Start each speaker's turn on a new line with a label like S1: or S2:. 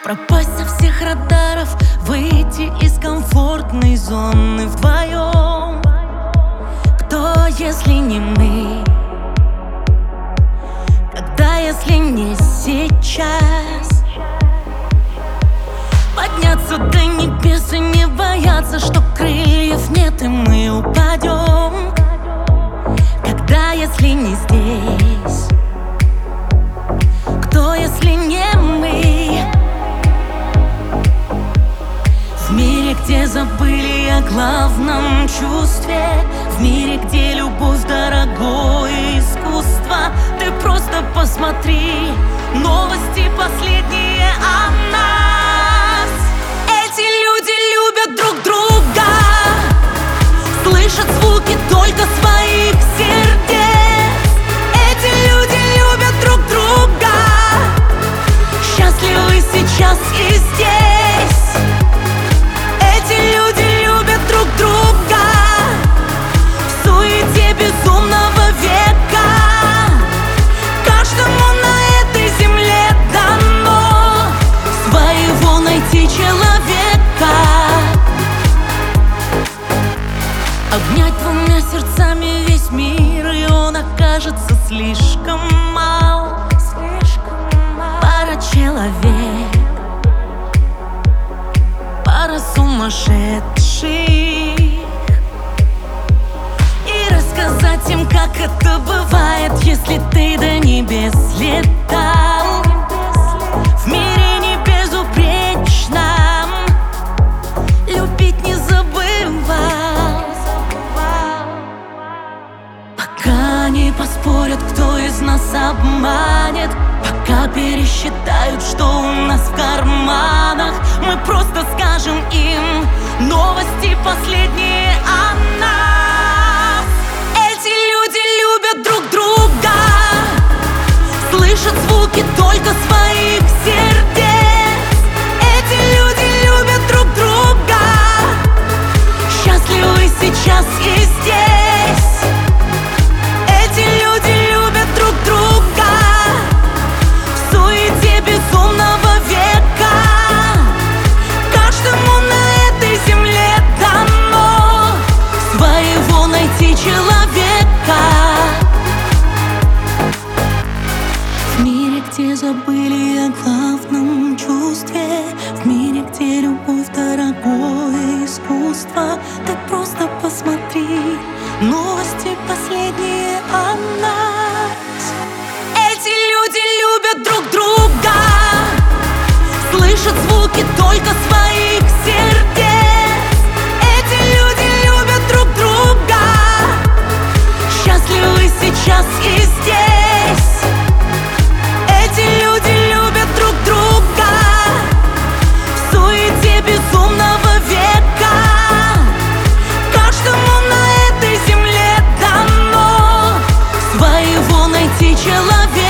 S1: Пропасть со всех радаров, выйти из комфортной зоны вдвоем. Кто, если не мы? Когда, если не сейчас? Подняться до небес и не бояться, что крыльев нет, и мы упадем. Когда, если не здесь? Кто, если не мы? В мире, где забыли о главном чувстве, в мире, где любовь дорогое искусство, ты просто посмотри, новости последние о нас. Эти люди любят друг друга, слышат звуки только своих сердец. Эти люди любят друг друга, счастливы сейчас и здесь. Эти люди любят друг друга в суете безумного века. Каждому на этой земле дано своего найти человека. Обнять двумя сердцами весь мир, и он окажется слишком мал. Пара человек, пара сумасшедших, и рассказать им, как это бывает, если ты до небес летал. В мире не безупречном любить не забывал. Пока не поспорят, кто из нас обманет, пока пересчитают, что у нас в карманах, мы просто скажем им новости последние о нас. Эти люди любят друг друга, слышат звуки только своих сердец. Эти люди любят друг друга, счастливы сейчас и здесь. Эти люди любят друг друга в суете безумного века. Каждому на этой земле дано своего найти человека. В мире, где забыли о главном чувстве, в мире, где любовь дорогое искусство, ты просто посмотри, новости последние о нас. Эти люди любят друг друга, слышат звуки только своих сердец. Эти люди любят друг друга, счастливы сейчас и здесь. Эти люди любят друг друга в суете безумного века. Каждому на этой земле дано своего найти человека.